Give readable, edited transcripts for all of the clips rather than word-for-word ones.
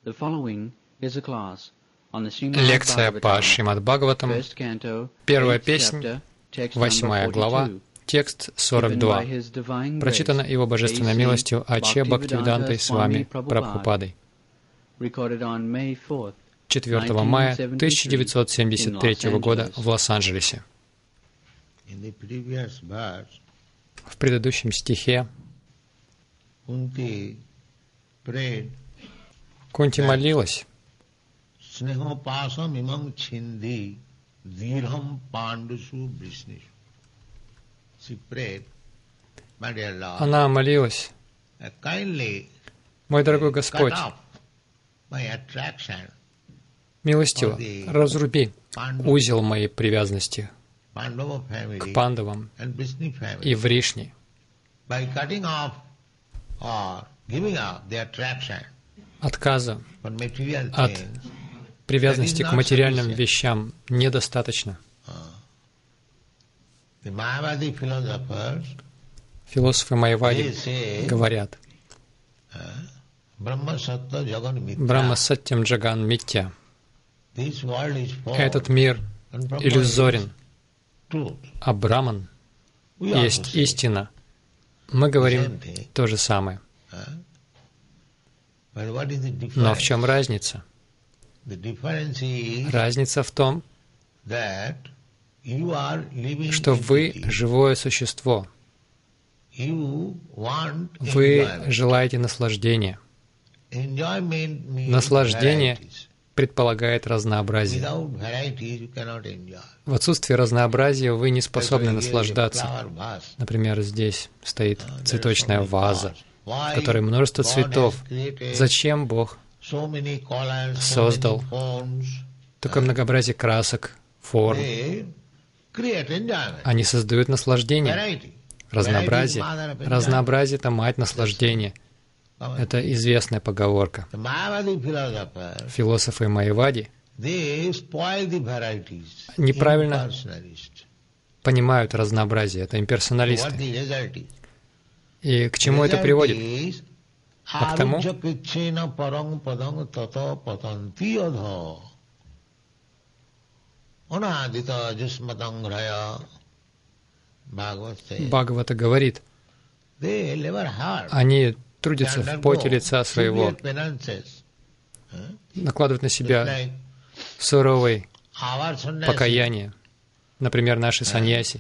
Лекция по Шримад Бхагаватам, первая песнь, 8 глава, текст 42, прочитана Его Божественной милостью А.Ч. Бхактивидантой Свами Прабхупадой. 4 мая 1973 года в Лос-Анджелесе. В предыдущем стихе Кунти молилась: она молилась: «Мой дорогой Господь, милостиво разруби узел моей привязанности к Пандавам и Вришни, отказа от привязанности к материальным вещам недостаточно». Философы Майявади говорят: Брахма Саттям Джаган Митья. Этот мир иллюзорен, а Браман есть истина. Мы говорим то же самое. Но в чем разница? Разница в том, что вы живое существо. Вы желаете наслаждения. Наслаждение предполагает разнообразие. В отсутствии разнообразия вы не способны наслаждаться. Например, здесь стоит цветочная ваза, в которой множество цветов. Зачем Бог создал такое многообразие красок, форм? Они создают наслаждение. Разнообразие. Разнообразие — это мать наслаждения. Это известная поговорка. Философы Майявади неправильно понимают разнообразие. Это имперсоналисты. И к чему это приводит? А к тому, Бхагавата говорит, они трудятся в поте лица своего, накладывают на себя суровое покаяние. Например, наши саньяси.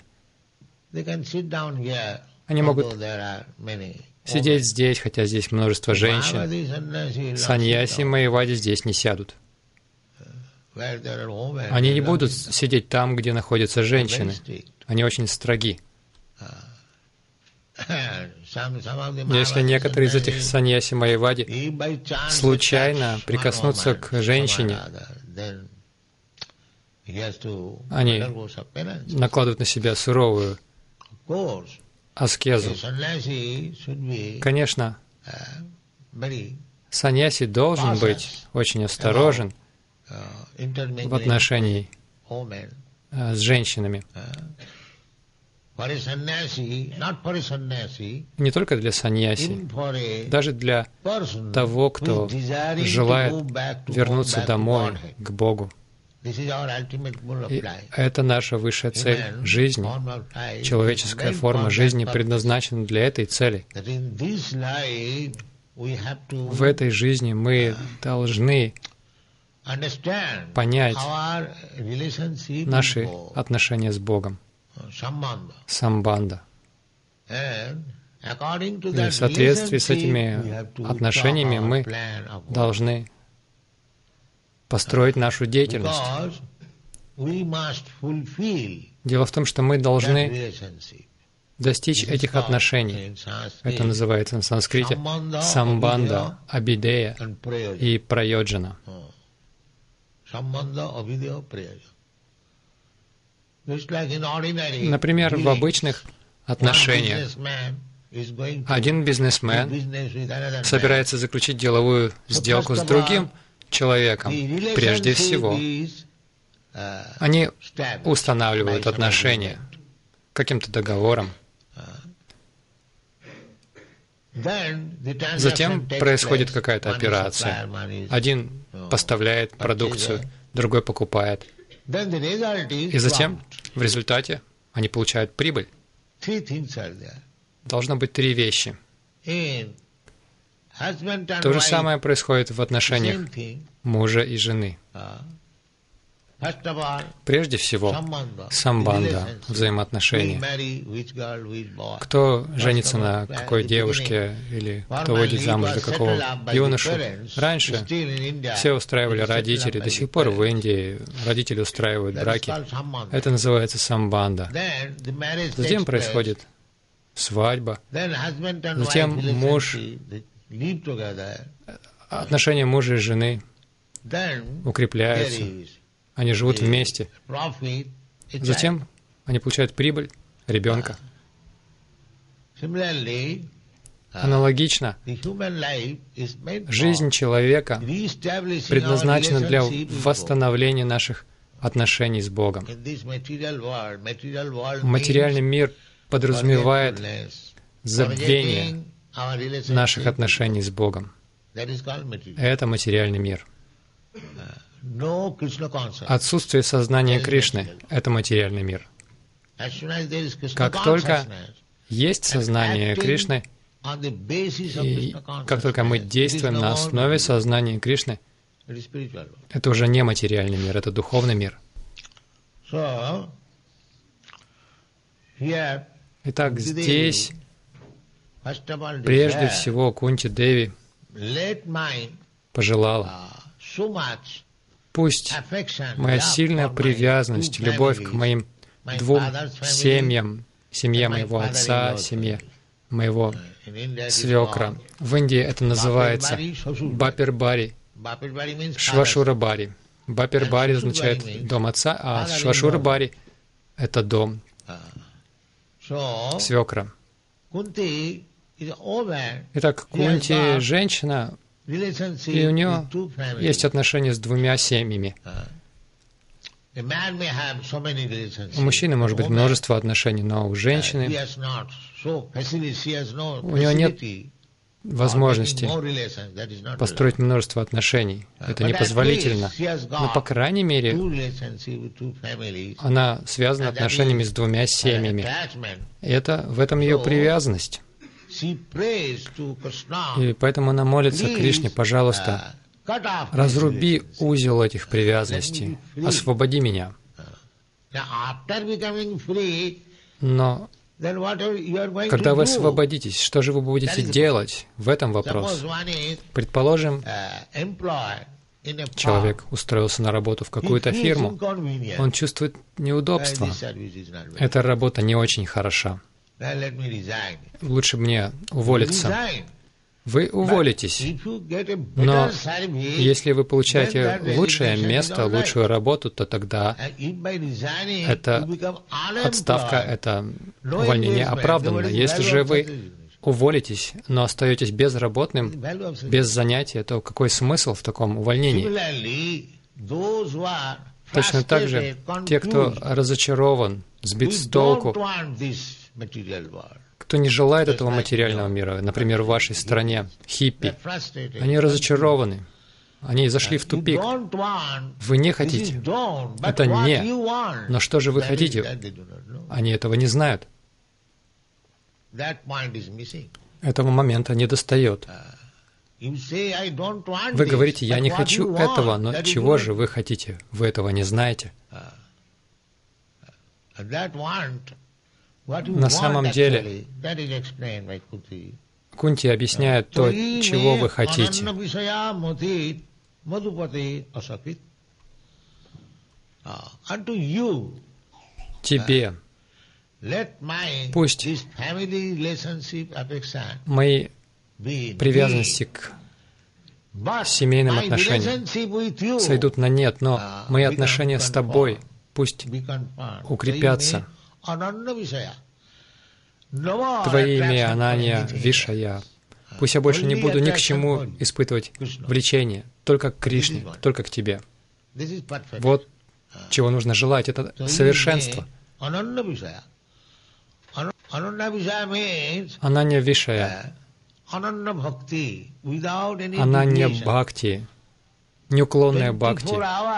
Они могут сидеть здесь, хотя здесь множество женщин. Саньяси Майявади здесь не сядут. Они не будут сидеть там, где находятся женщины. Они очень строги. Если некоторые из этих саньяси Майявади случайно прикоснутся к женщине, они накладывают на себя суровую аскезу. Конечно, саньяси должен быть очень осторожен в отношении с женщинами. Не только для саньяси, даже для того, кто желает вернуться домой, к Богу. И это наша высшая цель жизни. Человеческая форма жизни предназначена для этой цели. В этой жизни мы должны понять наши отношения с Богом. Самбанда. И в соответствии с этими отношениями мы должны построить нашу деятельность. Дело в том, что мы должны достичь этих отношений. Это называется на санскрите самбанда, абидея и прайоджана. Например, в обычных отношениях один бизнесмен собирается заключить деловую сделку с другим человеком. Прежде всего, они устанавливают отношения каким-то договором. Затем происходит какая-то операция. Один поставляет продукцию, другой покупает. И затем, в результате, они получают прибыль. Должно быть 3 вещи. То же самое происходит в отношениях мужа и жены. Прежде всего, самбанда, взаимоотношения. Кто женится на какой девушке или кто выйдет замуж за какого юношу. Раньше все устраивали родители, до сих пор в Индии родители устраивают браки. Это называется самбанда. Затем происходит свадьба. Затем отношения мужа и жены укрепляются. Они живут вместе. Затем они получают прибыль, ребенка. Аналогично, жизнь человека предназначена для восстановления наших отношений с Богом. Материальный мир подразумевает забвение наших отношений с Богом. Это материальный мир. Отсутствие сознания Кришны — это материальный мир. Как только есть сознание Кришны, и как только мы действуем на основе сознания Кришны, это уже не материальный мир, это духовный мир. Итак, здесь прежде всего Кунти Деви пожелала: пусть моя сильная привязанность, любовь к моим 2 семьям, семье моего отца, семье моего свекра. В Индии это называется Бапир-бари, Швашура-бари. Бапир-бари означает дом отца, а Швашура-бари — это дом свекра. Итак, Кунти — женщина, и у нее есть отношения с 2 семьями. У мужчины может быть множество отношений, но у женщины у нее нет возможности построить множество отношений. Это непозволительно. Но, по крайней мере, она связана отношениями с 2 семьями. И в этом ее привязанность. И поэтому она молится Кришне: пожалуйста, разруби узел этих привязанностей, освободи меня. Но когда вы освободитесь, что же вы будете делать? В этом вопрос. Предположим, человек устроился на работу в какую-то фирму. Он чувствует неудобство. Эта работа не очень хороша. Лучше мне уволиться. Вы уволитесь. Но если вы получаете лучшее место, лучшую работу, то тогда эта отставка, это увольнение оправданно. Если же вы уволитесь, но остаетесь безработным, без занятия, то какой смысл в таком увольнении? Точно так же те, кто разочарован, сбит с толку, кто не желает этого материального мира, например, в вашей стране, хиппи, они разочарованы, они зашли в тупик. Вы не хотите. Это не. Но что же вы хотите? Они этого не знают. Этого момента недостает. Вы говорите: я не хочу этого, но чего же вы хотите? Вы этого не знаете. На самом деле, Кунти объясняет то, чего вы хотите. Тебе. Пусть мои привязанности к семейным отношениям сойдут на нет, но мои отношения с тобой пусть укрепятся. Твое имя Ананья Вишая. Пусть я больше не буду ни к чему испытывать влечение, только к Кришне, только к Тебе. Вот чего нужно желать, это совершенство. Ананья Вишая Ананья бхакти, неуклонная бхакти.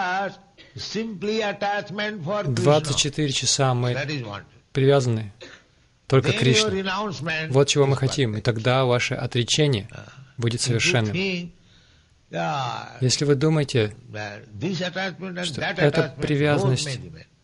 24 часа мы привязаны только к Кришне. Вот чего мы хотим, и тогда ваше отречение будет совершенным. Если вы думаете, что эта привязанность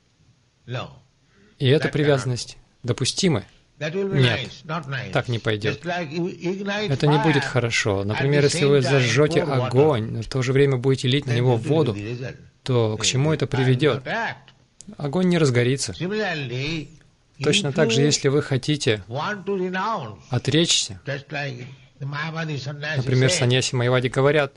и эта привязанность допустимы, нет, так не пойдет. Это не будет хорошо. Например, если вы зажжете огонь, но в то же время будете лить на него воду, то к чему это приведет? Огонь не разгорится. Точно так же, если вы хотите отречься, например, саньяси Майявади говорят,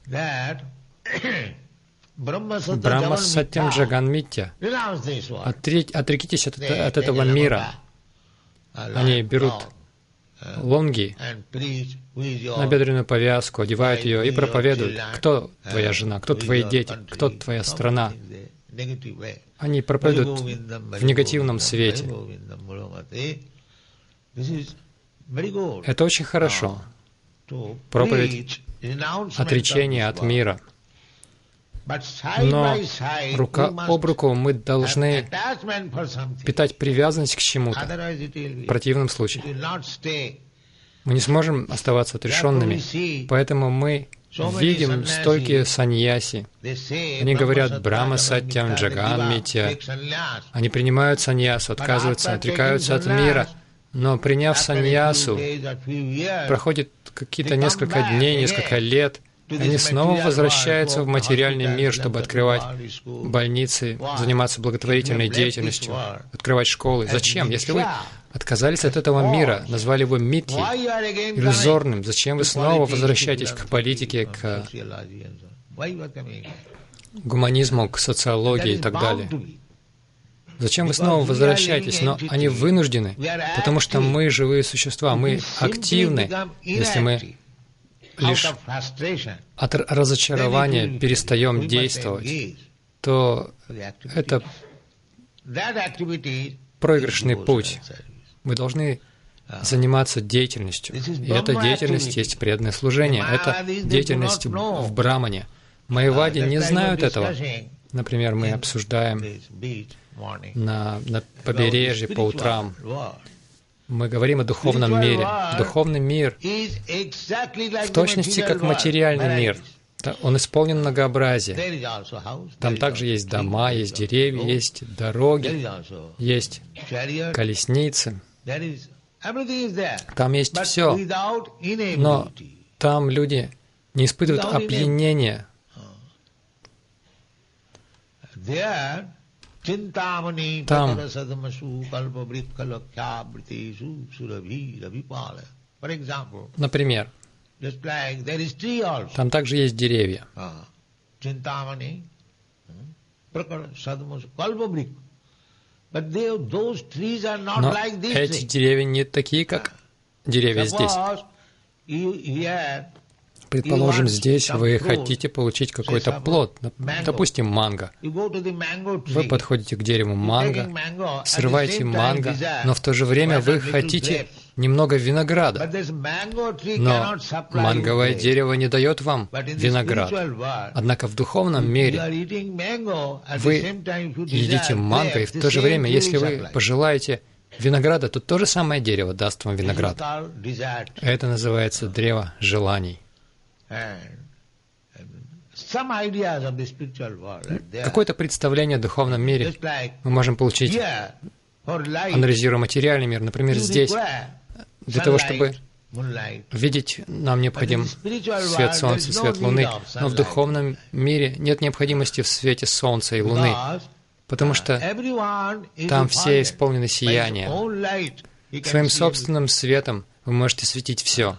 Брахма Сатьям Джаган Митья, отрекитесь от этого мира. Они берут лонги, набедренную повязку, одевают ее и проповедуют, кто твоя жена, кто твои дети, кто твоя страна. Они проповедуют в негативном свете. Это очень хорошо. Проповедь отречения от мира. Но рука об руку мы должны питать привязанность к чему-то. В противном случае мы не сможем оставаться отрешенными. Поэтому мы видим столькие саньяси. Они говорят «Брахма Сатьям Джаган Митья». Они принимают саньясу, отказываются, отрекаются от мира. Но приняв саньясу, проходит какие-то несколько дней, несколько лет, они снова возвращаются в материальный мир, чтобы открывать больницы, заниматься благотворительной деятельностью, открывать школы. Зачем? Если вы отказались от этого мира, назвали его митьей, иллюзорным, зачем вы снова возвращаетесь к политике, к гуманизму, к социологии и так далее? Зачем вы снова возвращаетесь? Но они вынуждены, потому что мы живые существа, мы активны. Если мы лишь от разочарования перестаем действовать, то это проигрышный путь. Мы должны заниматься деятельностью. И эта деятельность есть преданное служение. Это деятельность в Брамане. Майявади не знают этого. Например, мы обсуждаем на побережье по утрам. Мы говорим о духовном мире. Духовный мир в точности как материальный мир. Он исполнен многообразия. Там также есть дома, есть деревья, есть дороги, есть колесницы. Там есть все. Но там люди не испытывают опьянения. Там например, там также есть деревья. Но эти деревья не такие, как деревья здесь. Предположим, здесь вы хотите получить какой-то плод, допустим, манго. Вы подходите к дереву манго, срываете манго, но в то же время вы хотите немного винограда. Но манговое дерево не дает вам виноград. Однако в духовном мире вы едите манго, и в то же время, если вы пожелаете винограда, то то же самое дерево даст вам виноград. Это называется древо желаний. Какое-то представление о духовном мире мы можем получить, анализируя материальный мир. Например, здесь, для того, чтобы видеть, нам необходим свет Солнца, свет Луны. Но в духовном мире нет необходимости в свете Солнца и Луны, потому что там все исполнены сияния. Своим собственным светом вы можете светить все.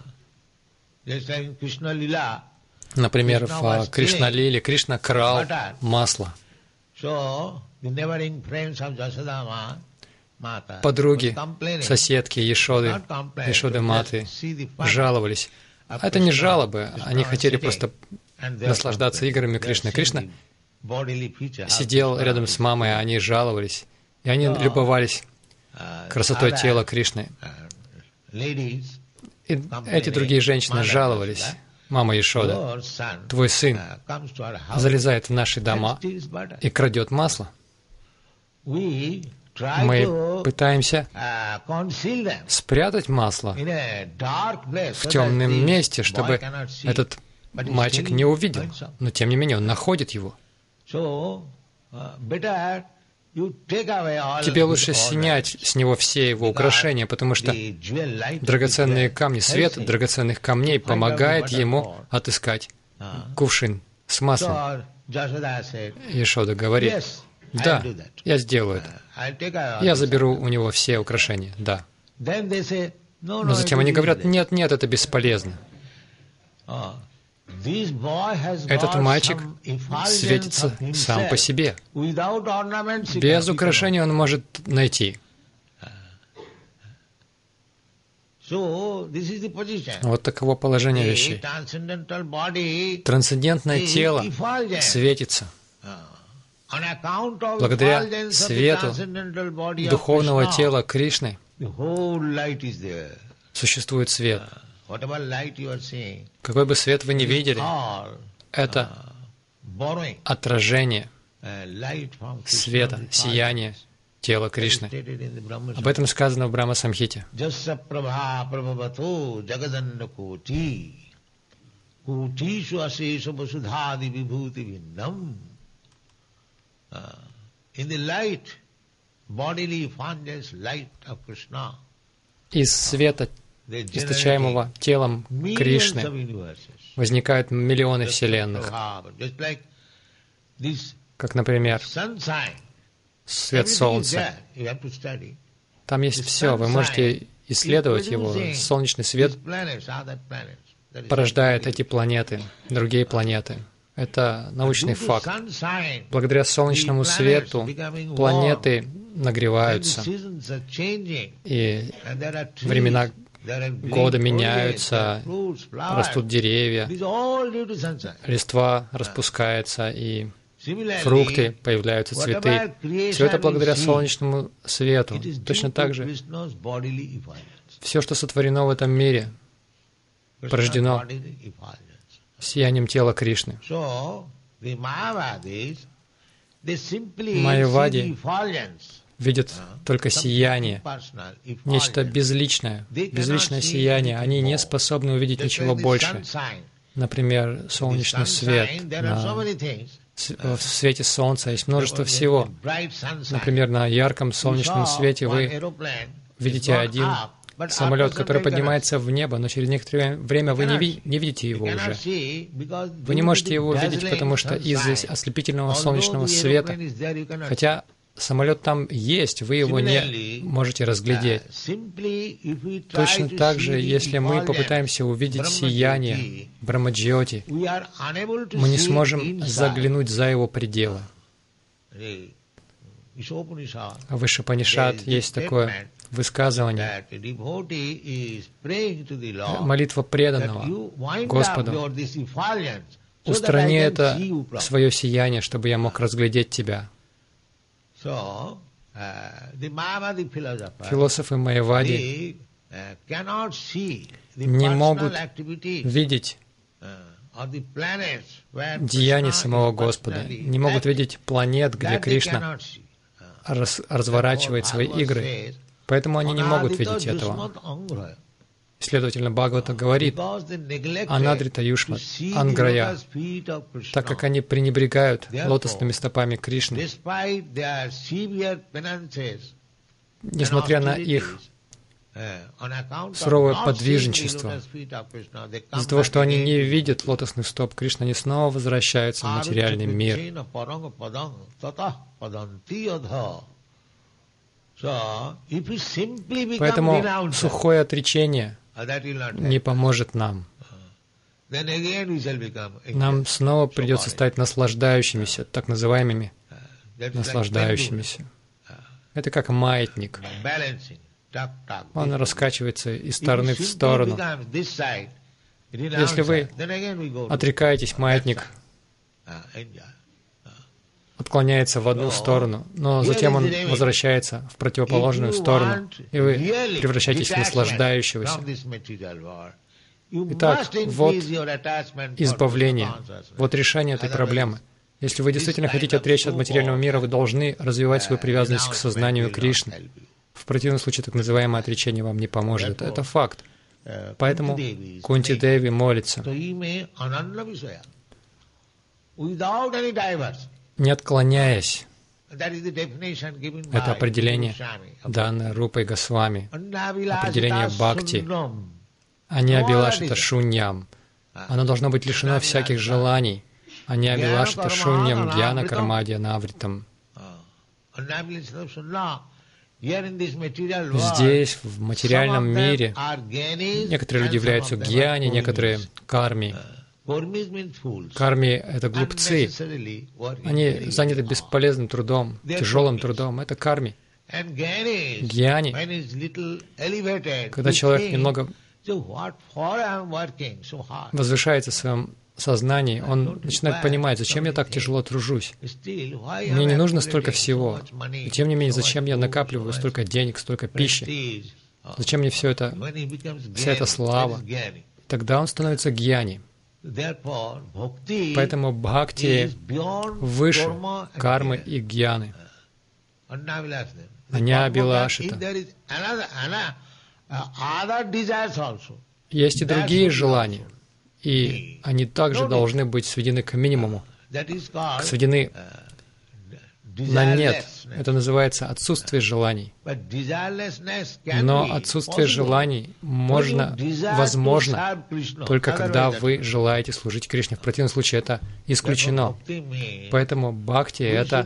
Например, в Кришна-лиле Кришна крал масло. Подруги, соседки Яшоды Маты жаловались. Это не жалобы, они хотели просто наслаждаться играми Кришны. Кришна сидел рядом с мамой, а они жаловались. И они любовались красотой тела Кришны. И эти другие женщины жаловались: «Мама Яшода, твой сын залезает в наши дома и крадет масло». Мы пытаемся спрятать масло в темном месте, чтобы этот мальчик не увидел. Но тем не менее он находит его. Тебе лучше снять с него все его украшения, потому что драгоценные камни, свет драгоценных камней помогает ему отыскать кувшин с маслом. Яшода говорит: «Да, я сделаю это. Я заберу у него все украшения, да». Но затем они говорят: «Нет, нет, это бесполезно. Этот мальчик светится сам по себе. Без украшений он может найти». Вот таково положение вещей. Трансцендентное тело светится. Благодаря свету духовного тела Кришны существует свет. Какой бы свет вы ни видели, это отражение света, сияния тела Кришны. Об этом сказано в Брахма-самхите. Из света, источаемого телом Кришны, возникают миллионы вселенных. Как, например, свет Солнца. Там есть все, вы можете исследовать его. Солнечный свет порождает эти планеты, другие планеты. Это научный факт. Благодаря солнечному свету планеты нагреваются, и времена года меняются, растут деревья, листва распускается, и фрукты, появляются цветы. Все это благодаря солнечному свету. Точно так же все, что сотворено в этом мире, порождено сиянием тела Кришны. Майявади видят только сияние, нечто безличное, безличное сияние. Они не способны увидеть ничего больше. Например, солнечный свет. В свете солнца есть множество всего. Например, на ярком солнечном свете вы видите один самолет, который поднимается в небо, но через некоторое время вы не видите его уже. Вы не можете его видеть, потому что из-за ослепительного солнечного света, хотя самолет там есть, вы его не можете разглядеть. Точно так же, если мы попытаемся увидеть сияние Брахмаджьоти, мы не сможем заглянуть за его пределы. В Вишупанишад есть такое высказывание: молитва преданного Господу: «Устрани это свое сияние, чтобы я мог разглядеть Тебя». Философы Майявади не могут видеть деяния самого Господа, не могут видеть планет, где Кришна разворачивает свои игры. Поэтому они не могут видеть этого. Следовательно, Бхагавата говорит: «Анадрита юшмат анграя», так как они пренебрегают лотосными стопами Кришны. Несмотря на их суровое подвижничество, из-за того, что они не видят лотосных стоп Кришны, они снова возвращаются в материальный мир. Поэтому сухое отречение не поможет нам. Нам снова придется стать наслаждающимися, так называемыми наслаждающимися. Это как маятник. Он раскачивается из стороны в сторону. Если вы отрекаетесь, маятник отклоняется в одну сторону, но затем он возвращается в противоположную сторону, и вы превращаетесь в наслаждающегося. Итак, вот избавление, вот решение этой проблемы. Если вы действительно хотите отречься от материального мира, вы должны развивать свою привязанность к сознанию Кришны. В противном случае так называемое отречение вам не поможет. Это факт. Поэтому Кунти Деви молится: не отклоняясь. Это определение, данное Рупой Госвами, определение бхакти. Аньябилашита шуньям. Оно должно быть лишено всяких желаний. Аньябилашита шуньям гьяна кармадья навритам. Здесь, в материальном мире, некоторые люди являются гьяни, некоторые карми. Карми — это глупцы. Они заняты бесполезным трудом, тяжелым трудом. Это карми. Гьяни, когда человек немного возвышается в своем сознании, он начинает понимать, зачем я так тяжело тружусь. Мне не нужно столько всего. И тем не менее, зачем я накапливаю столько денег, столько пищи? Зачем мне все это, вся эта слава? Тогда он становится гьяни. Поэтому бхакти выше кармы и гьяны. Аньябилашита. Есть и другие желания, и они также должны быть сведены к минимуму, сведены на нет. Это называется отсутствие желаний. Но отсутствие желаний возможно только когда вы желаете служить Кришне. В противном случае это исключено. Поэтому бхакти — это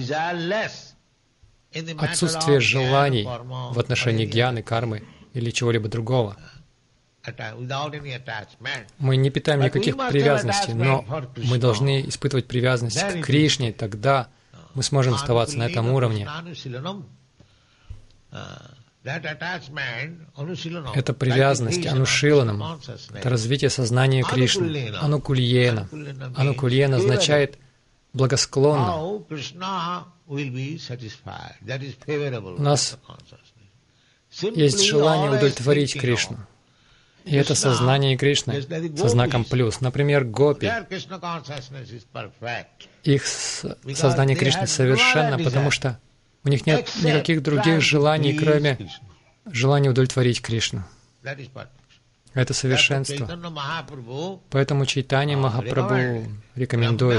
отсутствие желаний в отношении гьяны, кармы или чего-либо другого. Мы не питаем никаких привязанностей, но мы должны испытывать привязанность к Кришне, тогда мы сможем оставаться на этом уровне. Это привязанность анушиланам, это развитие сознания Кришны, анукульена. Анукульена означает благосклонно. У нас есть желание удовлетворить Кришну. И это сознание Кришны со знаком плюс. Например, гопи. Их сознание Кришны совершенно, потому что у них нет никаких других желаний, кроме желания удовлетворить Кришну. Это совершенство. Поэтому Чайтанья Махапрабху рекомендует: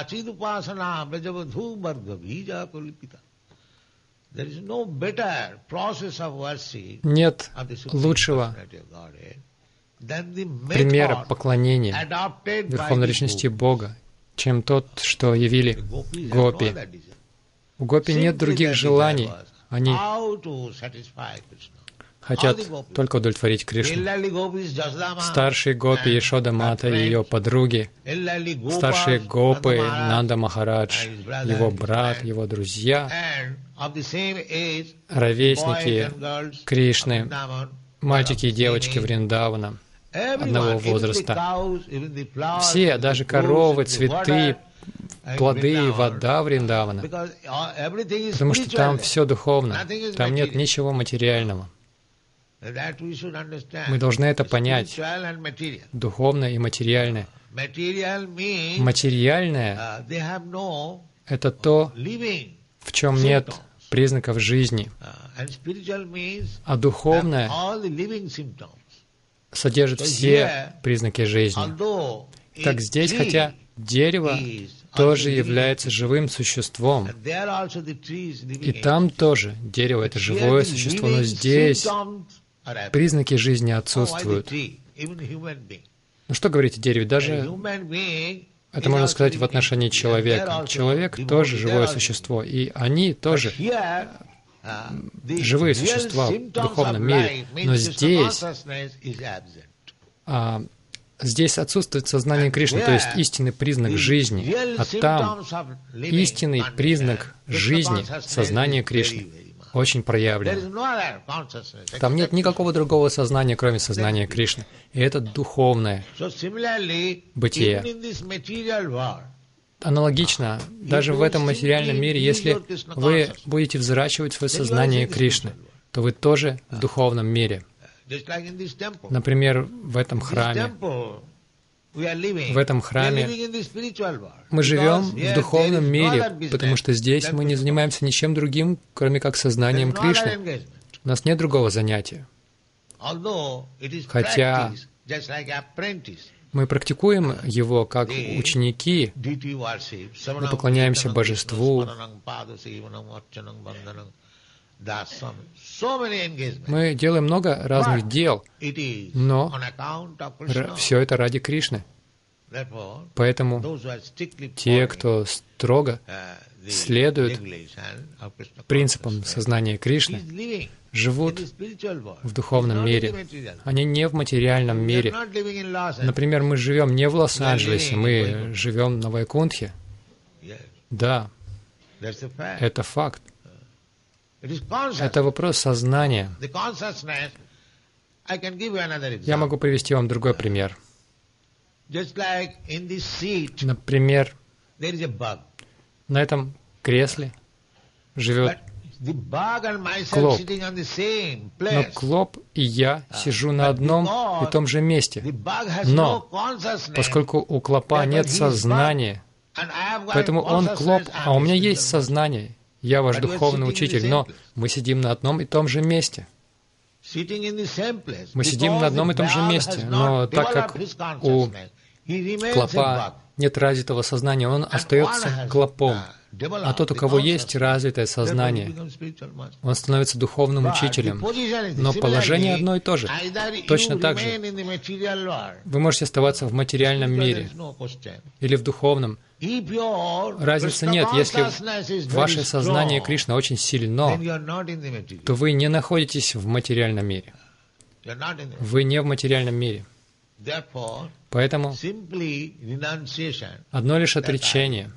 нет лучшего примера поклонения Верховной Личности Бога, чем тот, что явили гопи. У гопи нет других желаний. Они хотят только удовлетворить Кришну. Старшие гопи Яшода Мата и ее подруги, старшие гопы Нанда Махарадж, его брат, его друзья, ровесники Кришны, мальчики и девочки Вриндавана одного возраста. Все, даже коровы, цветы, плоды, вода Вриндавана. Потому что там все духовно, там нет ничего материального. Мы должны это понять. Духовное и материальное. Материальное — это то, в чем нет признаков жизни. А духовное содержит все признаки жизни. Так здесь, хотя дерево тоже является живым существом, и там тоже дерево — это живое существо, но здесь признаки жизни отсутствуют. Ну что говорить о дереве? Даже это можно сказать в отношении человека. Человек тоже живое существо, и они тоже живые существа в духовном мире. Но здесь отсутствует сознание Кришны, то есть истинный признак жизни. А там истинный признак жизни, сознание Кришны, очень проявлен. Там нет никакого другого сознания, кроме сознания Кришны. И это духовное бытие. Аналогично, даже в этом материальном мире, если вы будете взращивать свое сознание Кришны, то вы тоже в духовном мире. Например, в этом храме мы живем в духовном мире, потому что здесь мы не занимаемся ничем другим, кроме как сознанием Кришны. У нас нет другого занятия. Хотя мы практикуем его как ученики, мы поклоняемся Божеству, мы делаем много разных дел, но все это ради Кришны. Поэтому те, кто строго следует принципам сознания Кришны, живут в духовном мире. Они не в материальном мире. Например, мы живем не в Лос-Анджелесе, мы живем на Вайкунтхе. Да, это факт. Это вопрос сознания. Я могу привести вам другой пример. Например, на этом кресле живет клоп. Но клоп и я сижу на одном и том же месте. Но поскольку у клопа нет сознания, поэтому он клоп, а у меня есть сознание. Я ваш духовный учитель, но мы сидим на одном и том же месте. Мы сидим на одном и том же месте, но так как у клопа нет развитого сознания, он остается клопом. А тот, у кого есть развитое сознание, он становится духовным учителем. Но положение одно и то же. Точно так же. Вы можете оставаться в материальном мире или в духовном. Разницы нет. Если ваше сознание Кришна очень сильно, то вы не находитесь в материальном мире. Вы не в материальном мире. Поэтому одно лишь отречение,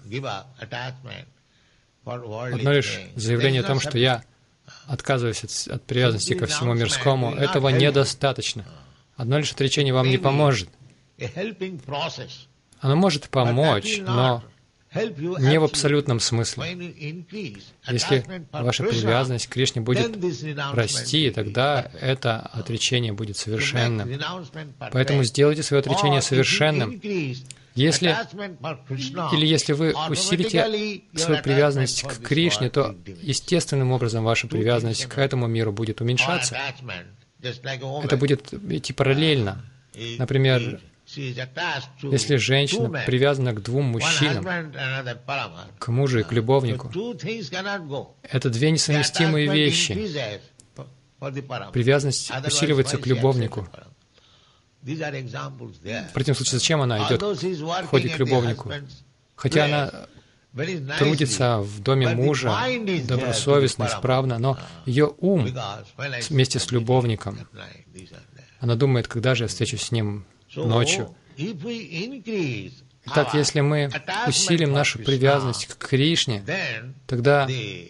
одно лишь заявление о том, что я отказываюсь от привязанности ко всему мирскому, этого недостаточно. Одно лишь отречение вам не поможет. Оно может помочь, но не в абсолютном смысле. Если ваша привязанность к Кришне будет расти, тогда это отречение будет совершенным. Поэтому сделайте свое отречение совершенным. Если вы усилите свою привязанность к Кришне, то естественным образом ваша привязанность к этому миру будет уменьшаться. Это будет идти параллельно. Например, если женщина привязана к двум мужчинам, к мужу и к любовнику, это две несовместимые вещи. Привязанность усиливается к любовнику. В противном случае, зачем она идет в ходе к любовнику? Хотя она трудится в доме мужа, добросовестно, исправно, но ее ум вместе с любовником, она думает, когда же я встречусь с ним ночью. Итак, если мы усилим нашу привязанность к Кришне, тогда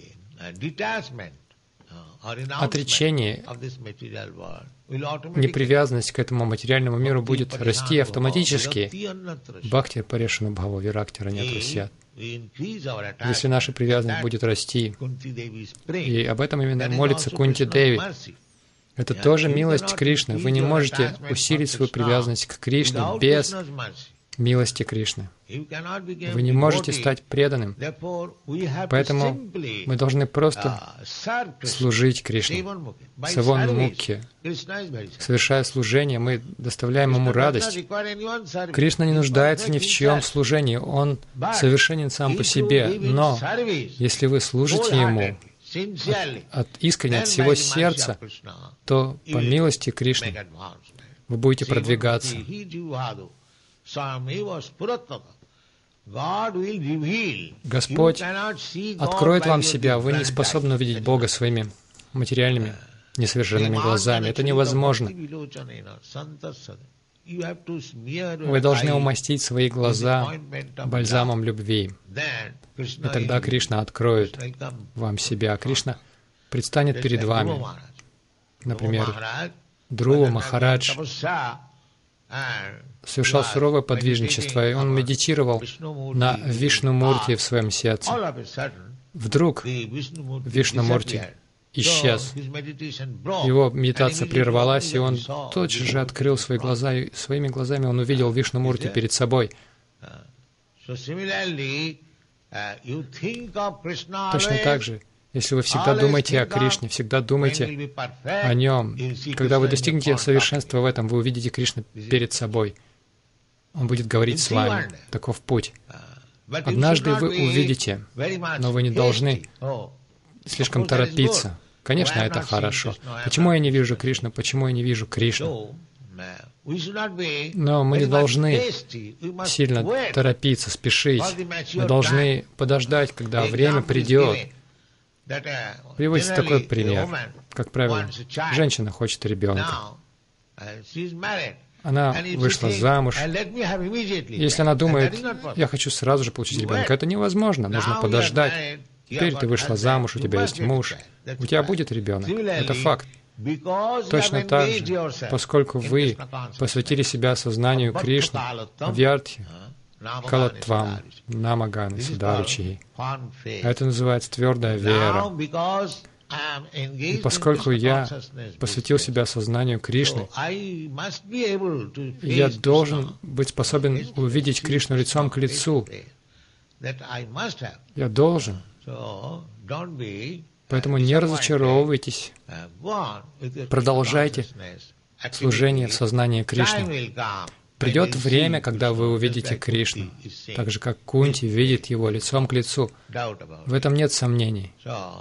отречение, непривязанность к этому материальному миру будет расти автоматически. Бхакти Парешана Бхава Виракти Раньятрасьят. Если наша привязанность будет расти, и об этом именно молится Кунти Деви, это тоже милость Кришны. Вы не можете усилить свою привязанность к Кришне без милости Кришны. Вы не можете стать преданным. Поэтому мы должны просто служить Кришне. Савон Мукхи. Совершая служение, мы доставляем Ему радость. Кришна не нуждается ни в чьем служении. Он совершенен сам по себе. Но если вы служите Ему искренне, от всего сердца, то по милости Кришны вы будете продвигаться. Господь откроет вам себя. Вы не способны увидеть Бога своими материальными, несовершенными глазами. Это невозможно. Вы должны умастить свои глаза бальзамом любви. И тогда Кришна откроет вам себя. Кришна предстанет перед вами. Например, Друва Махарадж совершал суровое подвижничество, и он медитировал на Вишнумурти в своем сердце. Вдруг Вишнумурти исчез. Его медитация прервалась, и он тотчас же открыл свои глаза, и своими глазами он увидел Вишнумурти перед собой. Точно так же, если вы всегда думаете о Кришне, всегда думайте о Нем, когда вы достигнете совершенства в этом, вы увидите Кришну перед собой. Он будет говорить с вами. Таков путь. Однажды вы увидите, но вы не должны слишком торопиться. Конечно, это хорошо. Почему я не вижу Кришну? Почему я не вижу Кришну? Но мы не должны сильно торопиться, спешить. Мы должны подождать, когда время придет. Приводится такой пример. Как правило, женщина хочет ребенка. Она вышла замуж. Если она думает, я хочу сразу же получить ребенка, это невозможно, нужно подождать. Теперь ты вышла замуж, у тебя есть муж, у тебя будет ребенок. Это факт. Точно так же, поскольку вы посвятили себя сознанию Кришны, Авьяртхи, Калатвам, Намаганы, Сударучи. Это называется твердая вера. И поскольку я посвятил себя сознанию Кришны, я должен быть способен увидеть Кришну лицом к лицу. Я должен. Поэтому не разочаровывайтесь. Продолжайте служение в сознании Кришны. Придет время, когда вы увидите Кришну, так же, как Кунти видит его лицом к лицу. В этом нет сомнений.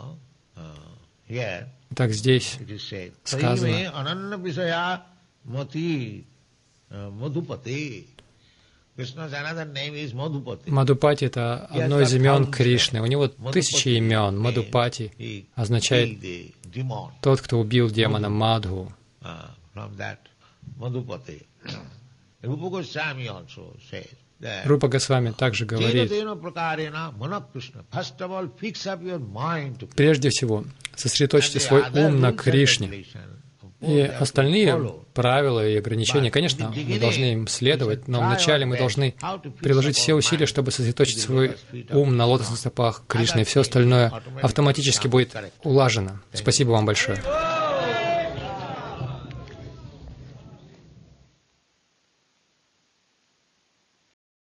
Так здесь сказано, Мадхупати — это одно из имен Кришны. У него 1000 имен. Мадхупати означает тот, кто убил демона Мадху. Рупа Госвами также говорит, прежде всего, сосредоточьте свой ум на Кришне. И остальные правила и ограничения, конечно, мы должны им следовать, но вначале мы должны приложить все усилия, чтобы сосредоточить свой ум на лотосных стопах Кришны, и все остальное автоматически будет улажено. Спасибо вам большое.